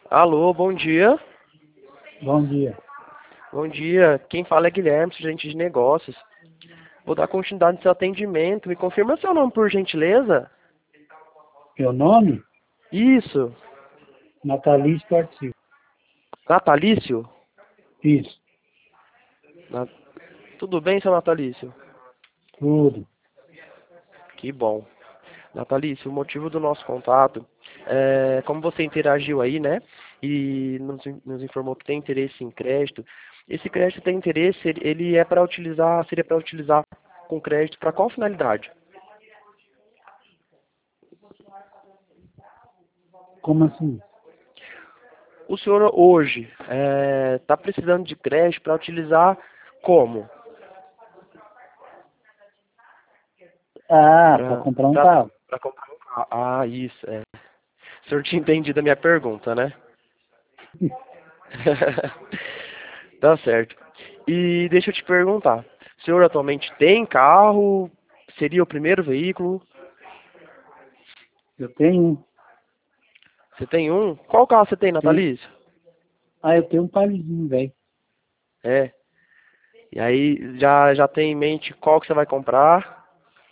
Alô, bom dia. Bom dia. Bom dia. Quem fala é Guilherme, gerente de negócios. Vou dar continuidade no seu atendimento. Me confirma seu nome, por gentileza? Meu nome? Isso. Natalício Participo. Natalício? Isso, Na- Tudo bem, seu Natalício? tudo. Que bom. Natalício, o motivo do nosso contato é como você interagiu aí, né? E nos informou que tem interesse em crédito. Esse crédito tem interesse, ele é para utilizar, seria para utilizar com crédito para qual finalidade? Como assim? O senhor hoje está precisando de crédito para utilizar como? Ah, para Para comprar um carro. comprar um carro. Ah, isso, é. O senhor tinha entendido a minha pergunta, né? Tá certo. E deixa eu te perguntar. O senhor atualmente tem carro? Seria o primeiro veículo? Eu tenho um. Você tem um? Qual carro você tem, Tenho. Natalício? Ah, eu tenho um Paliozinho, velho. É. E aí já tem em mente qual que você vai comprar?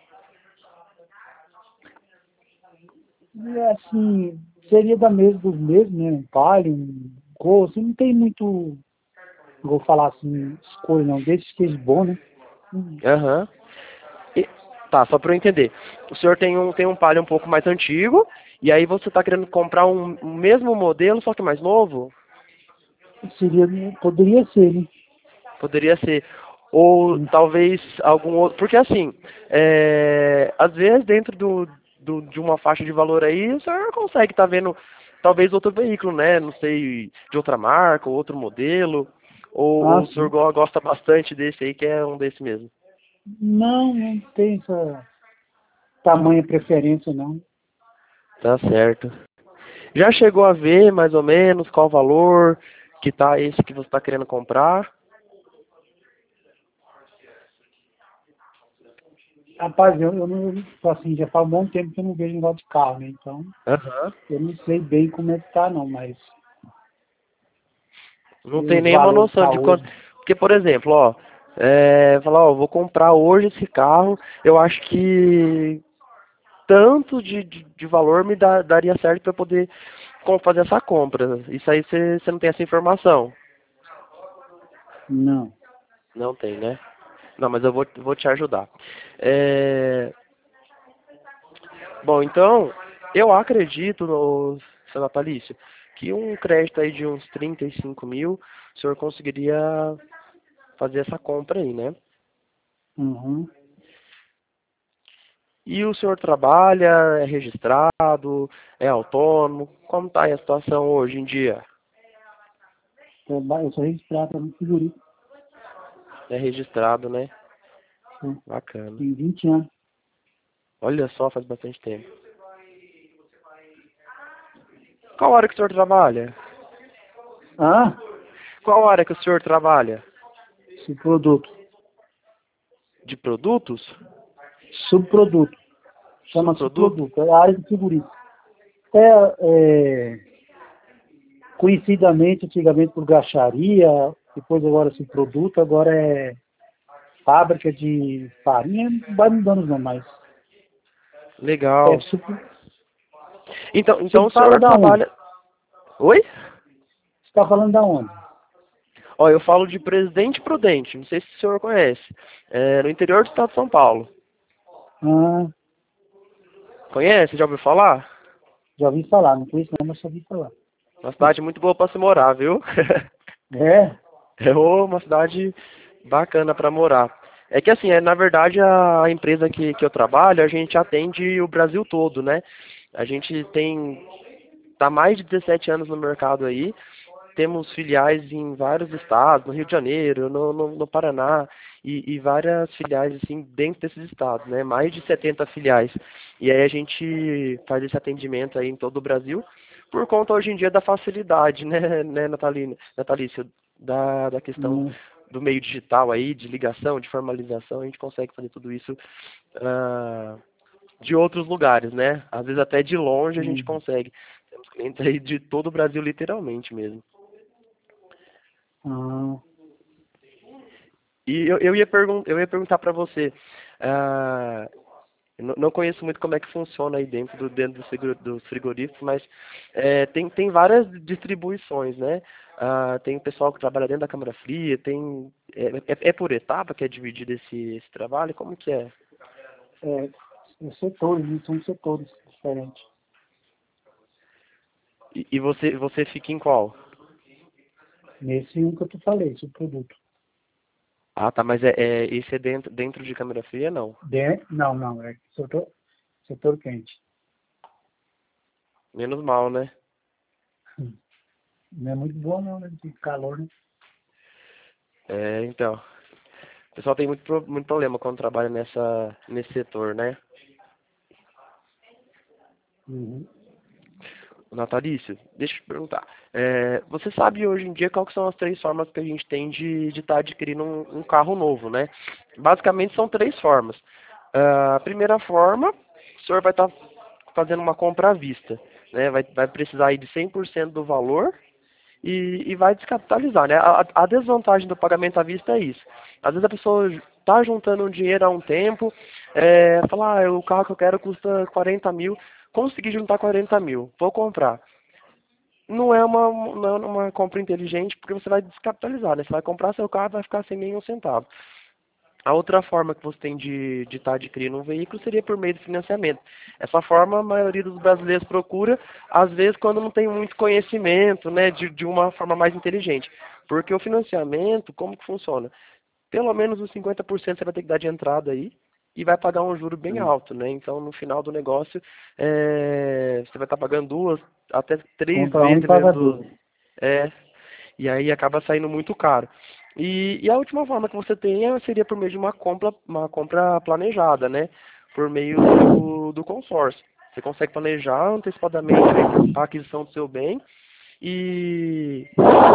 E assim, seria dos mesmos, né? Um Palio, um Gol, assim, não tem muito, não vou falar assim, escolha não, desde que esteja bom, né? Hum. Aham. E- Tá, só para eu entender. O senhor tem um Palio um pouco mais antigo, e aí você está querendo comprar um mesmo modelo, só que mais novo? Seria, poderia ser, né? Poderia ser. Ou Hum. talvez algum outro. Porque assim, às vezes dentro de uma faixa de valor aí, o senhor consegue estar vendo talvez outro veículo, né? Não sei, de outra marca, ou outro modelo. Ou Ah, o senhor sim. gosta bastante desse aí, que é um desse mesmo. Não, não tem essa tamanha preferência, não. Tá certo. Já chegou a ver mais ou menos qual o valor que tá esse que você está querendo comprar? Rapaz, eu não, assim, já faz um bom tempo que eu não vejo negócio de carro, né? Então, Aham. eu não sei bem como é que tá, não, mas Não tem os nenhuma valores noção tá de quanto. hoje. Porque, por exemplo, ó, falar, ó, vou comprar hoje esse carro, eu acho que tanto de valor daria certo para poder fazer essa compra. Isso aí você não tem essa informação. Não. Não tem, né? Não, mas eu vou te ajudar. É, Bom, então, eu acredito, no seu Natalício, que um crédito aí de uns 35 mil, o senhor conseguiria fazer essa compra aí, né? Uhum. E o senhor trabalha, é registrado, é autônomo? Como está a situação hoje em dia? Eu sou registrado no Figurito. É registrado, né? Sim. Bacana. Tem 20 anos. Olha só, faz bastante tempo. Qual hora que o senhor trabalha? Ah, Qual hora que o senhor trabalha? esse produto. De produtos? Subproduto. Chama Subproduto? subproduto. É a área de figurino. Conhecidamente, antigamente por graxaria, depois agora subproduto, agora é fábrica de farinha, não vai mudando não, mas é Legal. Então você o fala senhor da onde? trabalha. Oi? Você está falando da onde? Ó, eu falo de Presidente Prudente, não sei se o senhor conhece. É no interior do estado de São Paulo. Ah, Conhece? Já ouviu falar? já ouvi falar, não conheço não, mas já ouvi falar. Uma cidade muito boa para se morar, viu? É? É uma cidade bacana para morar. É que assim, na verdade a empresa que eu trabalho, a gente atende o Brasil todo, né? A gente tá mais de 17 anos no mercado aí, temos filiais em vários estados, no Rio de Janeiro, no Paraná, e várias filiais assim dentro desses estados, né? Mais de 70 filiais. E aí a gente faz esse atendimento aí em todo o Brasil, por conta hoje em dia da facilidade, né, Natalício, da questão Hum, do meio digital aí, de ligação, de formalização, a gente consegue fazer tudo isso de outros lugares, né? Às vezes até de longe a gente hum. consegue. Temos clientes aí de todo o Brasil, literalmente mesmo. Ah, E eu ia perguntar para você, ah, eu não conheço muito como é que funciona aí dentro dos frigoríficos, mas tem várias distribuições, né? Tem o pessoal que trabalha dentro da câmara fria, é por etapa que é dividido esse trabalho? Como que é? é, setores, né? São setores diferentes. E você fica em qual? Nesse um que eu te falei, esse produto. Ah, tá, mas esse é dentro de câmara fria, não? Não, é setor quente. Menos mal, né? Não é muito bom não, né? De calor, né? Então. O pessoal tem muito problema quando trabalha nesse setor, né? Uhum. Natalício, deixa eu te perguntar. Você sabe hoje em dia quais que são as três formas que a gente tem de estar adquirindo um carro novo, né? Basicamente são três formas. A primeira forma, o senhor vai estar fazendo uma compra à vista, né? Vai precisar aí de 100% do valor e vai descapitalizar, né? A desvantagem do pagamento à vista é isso. Às vezes a pessoa está juntando um dinheiro há um tempo, fala, o carro que eu quero custa 40 mil, consegui juntar 40 mil, vou comprar. Não é uma compra inteligente porque você vai descapitalizar, né? Você vai comprar seu carro e vai ficar sem nenhum centavo. A outra forma que você tem de estar adquirindo um veículo seria por meio de financiamento. Essa forma a maioria dos brasileiros procura, às vezes quando não tem muito conhecimento, né, de uma forma mais inteligente. Porque o financiamento, como que funciona? Pelo menos os 50% você vai ter que dar de entrada aí e vai pagar um juro bem Sim. alto, né? Então no final do negócio você vai estar pagando duas, até três Compra um vezes, e paga dependendo dois. é, e aí acaba saindo muito caro. E a última forma que você tem seria por meio de uma compra planejada, né? Por meio do consórcio. Você consegue planejar antecipadamente a aquisição do seu bem e,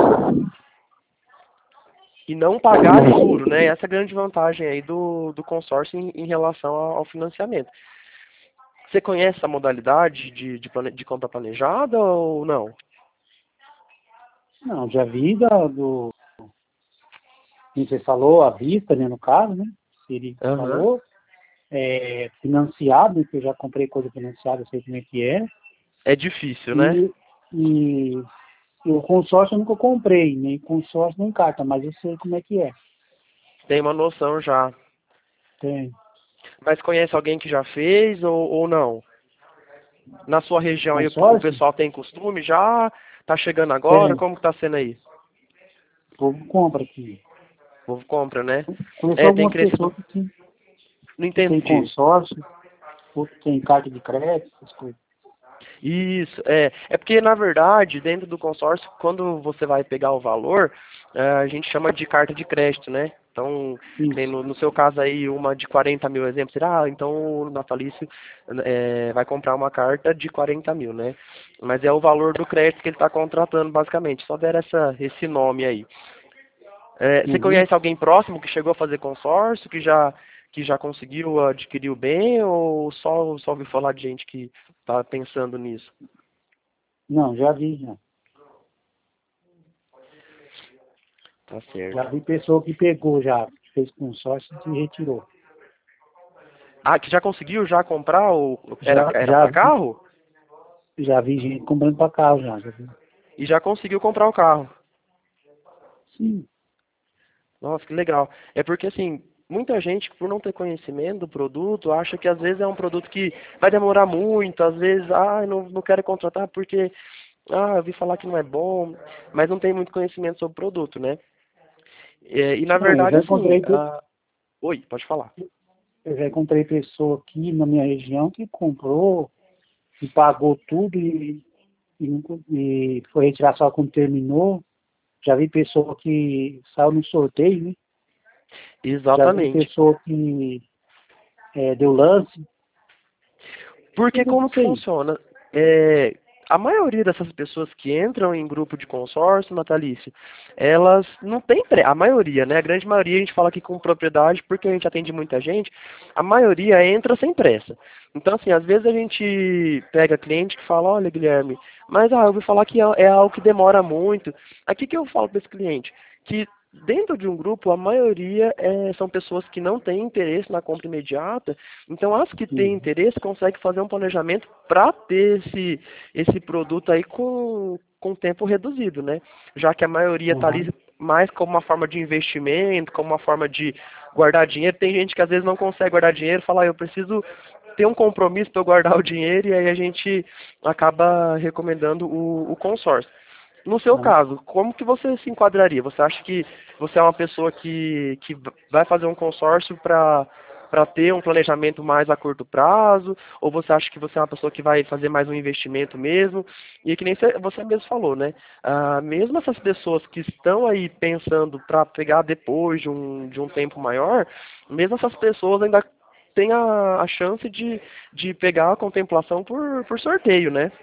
e não pagar juro, né? Essa é a grande vantagem aí do consórcio em relação ao financiamento. Você conhece essa modalidade de compra planejada ou não? Não, já vi como você falou, à vista, né, no caso, né? Seria que você Aham. falou, financiado, que eu já comprei coisa financiada, eu sei como é que é. É difícil, né? E, e, e o consórcio eu nunca comprei, nem consórcio nem carta, mas eu sei como é que é. Tem uma noção já. Tem Mas conhece alguém que já fez ou não? Na sua região aí o consórcio? pessoal tem costume já? Tá chegando agora? Tem. Como que tá sendo aí? O povo compra aqui. O povo compra, né? Conheço Tem algumas crescido. pessoas Não que tem entendi. consórcio, outros tem carta de crédito, essas coisas. Isso, é porque na verdade, dentro do consórcio, quando você vai pegar o valor, a gente chama de carta de crédito, né? Então, que nem Isso. no seu caso aí, uma de 40 mil, exemplo, será, então o natalício vai comprar uma carta de 40 mil, né? Mas é o valor do crédito que ele está contratando, basicamente, só der esse nome aí. Você Uhum. conhece alguém próximo que chegou a fazer consórcio, que já conseguiu adquirir o bem, ou só ouviu falar de gente que está pensando nisso? Não, já vi, já. Tá Já certo. vi pessoa que pegou já, fez consórcio e retirou. Ah, que já conseguiu já comprar era Já, era já, para carro? já vi gente comprando para carro já vi. E já conseguiu comprar o carro. Sim. Nossa, que legal. É porque assim, muita gente por não ter conhecimento do produto, acha que às vezes é um produto que vai demorar muito, às vezes, não quero contratar porque eu ouvi falar que não é bom, mas não tem muito conhecimento sobre o produto, né? E na Não, verdade assim, oi, pode falar. eu já encontrei pessoa aqui na minha região que comprou e pagou tudo e foi retirar só quando terminou. Já vi pessoa que saiu no sorteio, né? Já vi Exatamente. pessoa que deu lance, Porque tudo como isso que aí. funciona? É, a maioria dessas pessoas que entram em grupo de consórcio, Natalício, elas não têm pressa, a maioria, né? A grande maioria, a gente fala aqui com propriedade, porque a gente atende muita gente, a maioria entra sem pressa. Então, assim, às vezes a gente pega cliente que fala, olha, Guilherme, mas eu ouvi falar que é algo que demora muito. Aqui que eu falo para esse cliente, que dentro de um grupo, a maioria são pessoas que não têm interesse na compra imediata, então as que têm Uhum. interesse conseguem fazer um planejamento para ter esse produto aí com tempo reduzido, né? Já que a maioria está ali Uhum. mais como uma forma de investimento, como uma forma de guardar dinheiro. Tem gente que às vezes não consegue guardar dinheiro, fala, eu preciso ter um compromisso para eu guardar o dinheiro, e aí a gente acaba recomendando o consórcio. No seu Uhum. caso, como que você se enquadraria? Você acha que você é uma pessoa que vai fazer um consórcio para ter um planejamento mais a curto prazo? Ou você acha que você é uma pessoa que vai fazer mais um investimento mesmo? E que nem você mesmo falou, né? Mesmo essas pessoas que estão aí pensando para pegar depois de um tempo maior, mesmo essas pessoas ainda têm a chance de pegar a contemplação por sorteio, né?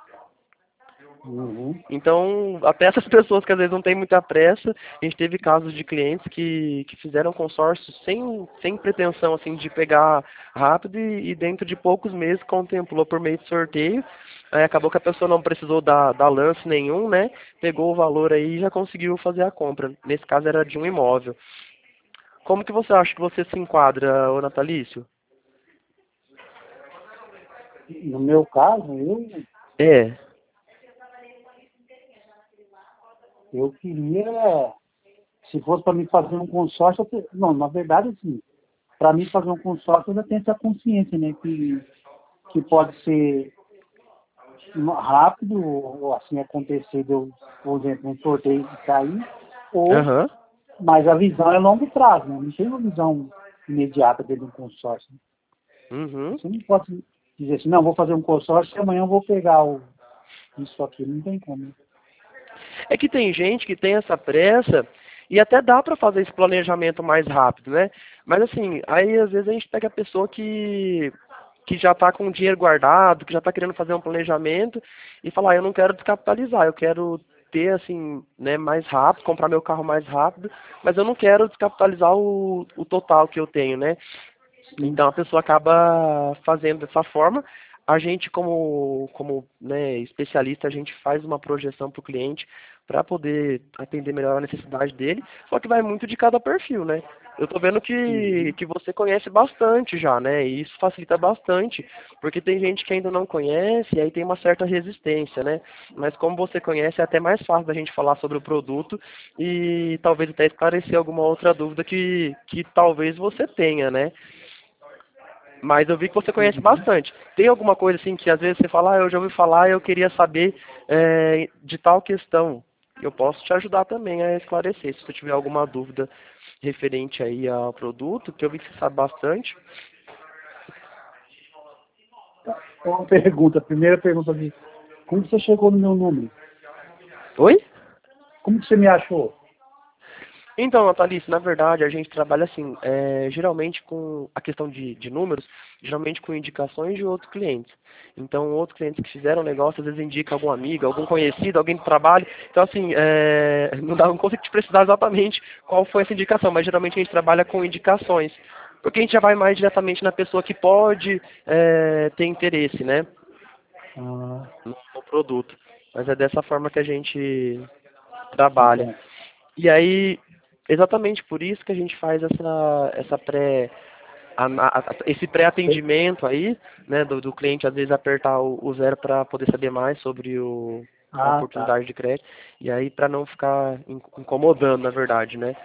Uhum. Então, até essas pessoas que às vezes não têm muita pressa, a gente teve casos de clientes que fizeram consórcio sem pretensão assim de pegar rápido e dentro de poucos meses contemplou por meio de sorteio. Aí acabou que a pessoa não precisou dar lance nenhum, né? Pegou o valor aí e já conseguiu fazer a compra. Nesse caso era de um imóvel. Como que você acha que você se enquadra, ô Natalício? No meu caso, É. eu queria, se fosse para mim fazer um consórcio, não, na verdade, assim, para mim fazer um consórcio, eu já tenho essa consciência, né, que pode ser rápido, ou assim acontecer, de eu, por exemplo, um sorteio de cair, ou, Aham. mas a visão é longo prazo, né, não tem uma visão imediata dentro de um consórcio. Uhum. Você não pode dizer assim, não, vou fazer um consórcio e amanhã eu vou pegar isso aqui, não tem como. É que tem gente que tem essa pressa e até dá para fazer esse planejamento mais rápido, né? Mas assim, aí às vezes a gente pega a pessoa que já está com o dinheiro guardado, que já está querendo fazer um planejamento e falar, eu não quero descapitalizar, eu quero ter assim, né, mais rápido, comprar meu carro mais rápido, mas eu não quero descapitalizar o total que eu tenho, né? Sim. Então a pessoa acaba fazendo dessa forma. A gente, como né, especialista, a gente faz uma projeção para o cliente para poder atender melhor a necessidade dele, só que vai muito de cada perfil, né? Eu tô vendo Uhum. que você conhece bastante já, né? E isso facilita bastante, porque tem gente que ainda não conhece e aí tem uma certa resistência, né? Mas como você conhece, é até mais fácil da gente falar sobre o produto e talvez até esclarecer alguma outra dúvida que talvez você tenha, né? Mas eu vi que você conhece Uhum. bastante. Tem alguma coisa assim que às vezes você fala, eu já ouvi falar e eu queria saber de tal questão. Eu posso te ajudar também a esclarecer. Se você tiver alguma dúvida referente aí ao produto, que eu vi que você sabe bastante. Uma pergunta, a primeira pergunta aqui. Como você chegou no meu número? Oi? Como que você me achou? Então, Natalice, na verdade, a gente trabalha assim, geralmente com a questão de números, geralmente com indicações de outros clientes. Então, outros clientes que fizeram negócio, às vezes indica algum amigo, algum conhecido, alguém do trabalho. Então, assim, não consigo te precisar exatamente qual foi essa indicação, mas geralmente a gente trabalha com indicações. Porque a gente já vai mais diretamente na pessoa que pode ter interesse, né, Ah, no produto. Mas é dessa forma que a gente trabalha. então. E aí, exatamente por isso que a gente faz essa esse pré-atendimento aí, né, do cliente às vezes apertar o zero para poder saber mais sobre a Ah, tá. oportunidade de crédito, e aí para não ficar incomodando, na verdade, né?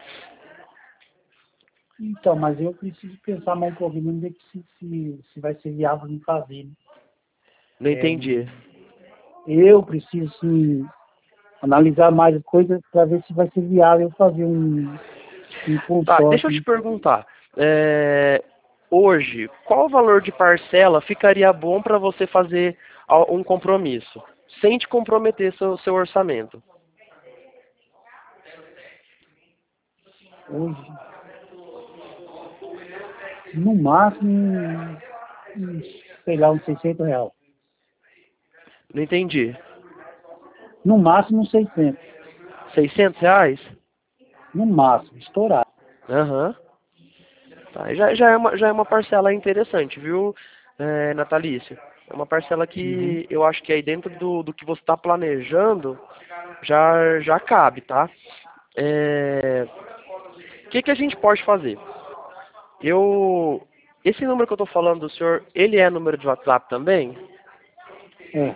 Então, mas eu preciso pensar mais um pouquinho, ver que se vai ser viável me fazer, né? Não entendi. Eu preciso, sim, analisar mais as coisas para ver se vai ser viável eu fazer um Tá, deixa eu consórcio, te né? perguntar. Hoje, qual o valor de parcela ficaria bom para você fazer um compromisso, sem te comprometer seu orçamento? Hoje, no máximo, sei lá, uns R$ 600. Não entendi. No máximo 600. R$ 600? No máximo, estourado. Aham. Tá, já é uma parcela interessante, viu, Natalício? É uma parcela Uhum. que eu acho que aí dentro do que você está planejando já cabe, tá? O que a gente pode fazer? Eu, esse número que eu estou falando do senhor, ele é número de WhatsApp também? É,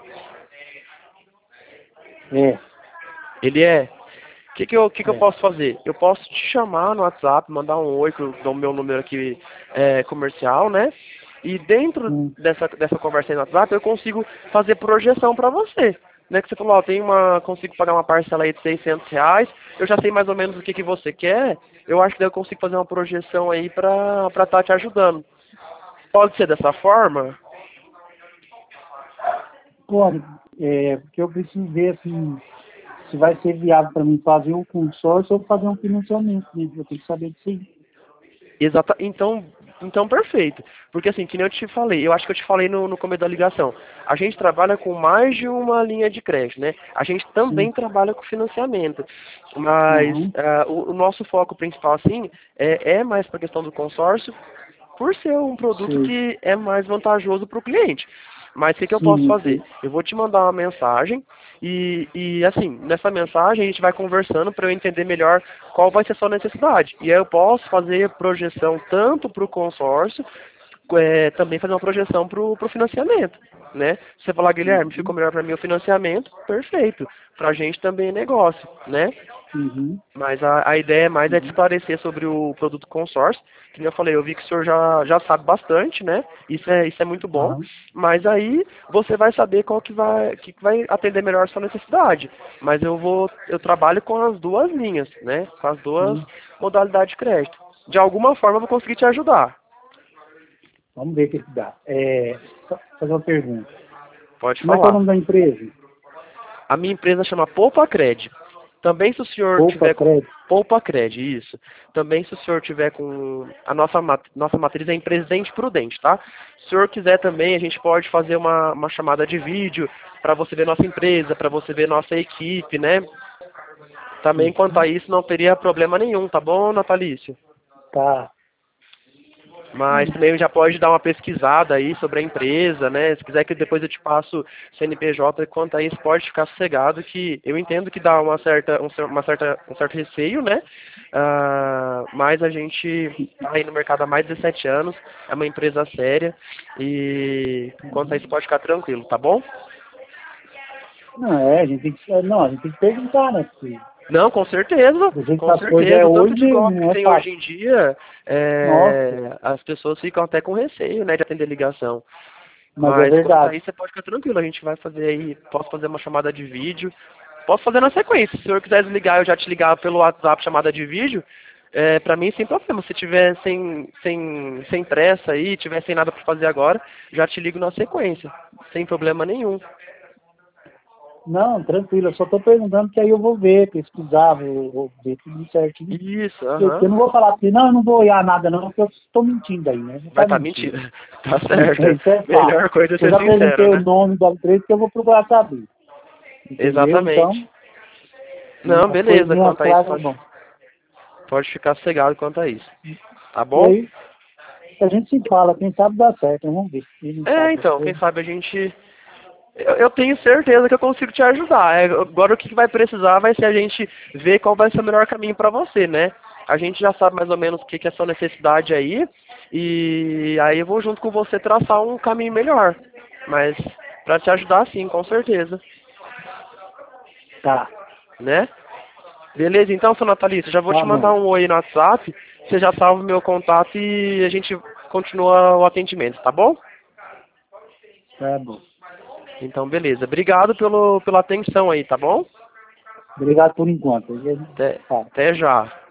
é, Ele é? O que eu é. posso fazer? Eu posso te chamar no WhatsApp, mandar um oi, que eu dou o meu número aqui comercial, né? E dentro Hum, dessa conversa aí no WhatsApp, eu consigo fazer projeção para você. Né, que você falou, ó, consigo pagar uma parcela aí de R$ 600, eu já sei mais ou menos o que você quer, eu acho que daí eu consigo fazer uma projeção aí para estar te ajudando. Pode ser dessa forma? pode, porque eu preciso ver assim, se vai ser viável para mim fazer um consórcio ou fazer um financiamento, né? Eu tenho que saber disso aí. Exata, então perfeito. Porque assim, que nem eu te falei, eu acho que eu te falei no começo da ligação. A gente trabalha com mais de uma linha de crédito, né? A gente também Sim. trabalha com financiamento. Mas Uhum. o nosso foco principal, assim, é mais para a questão do consórcio, por ser um produto Sei. que é mais vantajoso para o cliente. Mas o que eu posso Sim, fazer? sei. Eu vou te mandar uma mensagem e assim, nessa mensagem a gente vai conversando para eu entender melhor qual vai ser a sua necessidade. E aí eu posso fazer projeção tanto para o consórcio, também fazer uma projeção para o financiamento. Né? Se você falar, Guilherme, ficou Uhum. melhor para mim o financiamento, perfeito. Para a gente também é negócio, né? Uhum. Mas a ideia mais é de Uhum. esclarecer sobre o produto consórcio. Que nem eu falei, eu vi que o senhor já sabe bastante, né? Isso é muito bom. Aham. Mas aí você vai saber qual que vai atender melhor a sua necessidade. Mas eu trabalho com as duas linhas, né? Com as duas Sim. modalidades de crédito. De alguma forma eu vou conseguir te ajudar. Vamos ver o que dá. Só fazer uma pergunta. Pode Como é que é o falar. nome da empresa? A minha empresa chama Poupacred. Também se o senhor Poupa tiver com Crédito. Poupacred, isso. Também se o senhor tiver com a nossa matriz é em Presidente Prudente, tá? Se o senhor quiser também, a gente pode fazer uma chamada de vídeo para você ver nossa empresa, para você ver nossa equipe, né? Também quanto Uhum. a isso não teria problema nenhum, tá bom, Natalício? Tá. Mas também já pode dar uma pesquisada aí sobre a empresa, né? Se quiser que depois eu te passo CNPJ, quanto a isso, pode ficar sossegado que eu entendo que dá um certo receio, né? Mas a gente está aí no mercado há mais de 17 anos, é uma empresa séria e quanto a isso pode ficar tranquilo, tá bom? Não, a gente tem que perguntar, né? Porque Não, do jeito que com as coisas é certeza. O tanto de hoje, golpe que não é tem hoje fácil. em dia, Nossa, as pessoas ficam até com receio, né, de atender ligação. mas é Mas quanto a verdade. isso, você pode ficar tranquilo. A gente vai fazer aí, posso fazer uma chamada de vídeo. Posso fazer na sequência. Se o senhor quiser desligar, eu já te ligar pelo WhatsApp, chamada de vídeo. Pra mim, sem problema. Se tiver sem pressa aí, tiver sem nada para fazer agora, já te ligo na sequência. Sem problema nenhum. Não, tranquilo, eu só estou perguntando que aí eu vou ver, pesquisar, vou ver tudo certinho. Isso, Porque aham. eu não vou falar assim, não, eu não vou olhar nada não, porque eu estou mentindo aí, né? Vou Vai estar estar mentindo. mentindo. Tá certo. Isso é fácil. Melhor coisa é Eu ser já perguntei sincero, o né? nome da empresa que eu vou procurar saber. Entendeu? Então, Exatamente. Não, as beleza. coisinhas Quanto a isso, claras é pode, bom. pode ficar sossegado quanto a isso. Tá E bom? aí, a gente se fala, quem sabe dá certo, né? Vamos ver. Quem não sabe das Então, quem coisas. sabe a gente. Eu tenho certeza que eu consigo te ajudar. Agora o que vai precisar vai ser a gente ver qual vai ser o melhor caminho para você, né? A gente já sabe mais ou menos o que é a sua necessidade aí. E aí eu vou junto com você traçar um caminho melhor. Mas para te ajudar sim, com certeza. Tá, Né? Beleza, então, seu Natalício, já vou te tá mandar bom. um oi no WhatsApp. Você já salva o meu contato e a gente continua o atendimento, tá bom? Tá bom. Então, beleza. Obrigado pela atenção aí, tá bom? Obrigado por enquanto. Aí a gente Até, fala. até já.